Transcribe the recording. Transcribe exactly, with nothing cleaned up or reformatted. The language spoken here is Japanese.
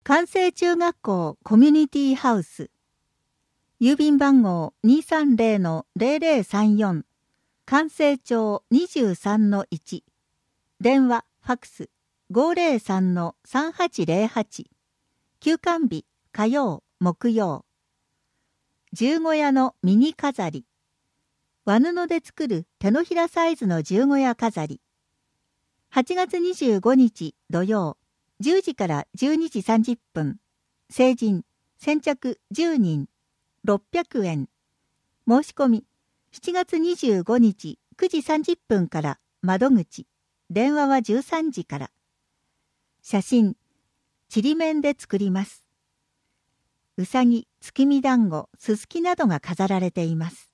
関西中学校コミュニティハウス。郵便番号 にーさんぜろのぜろぜろさんよん。関西町 にじゅうさんのいち。電話、ファクス ごぜろさんのさんはちぜろはち。休館日、火曜、木曜。十五夜のミニ飾り。和布で作る手のひらサイズの十五夜飾り。はちがつにじゅうごにち土曜、じゅうじからじゅうにじさんじゅっぷん。成人、先着じゅうにん、ろっぴゃくえん。申し込み、しちがつにじゅうごにちくじさんじゅっぷんから窓口。電話はじゅうさんじから。写真、ちりめんで作ります。うさぎ、月見団子、すすきなどが飾られています。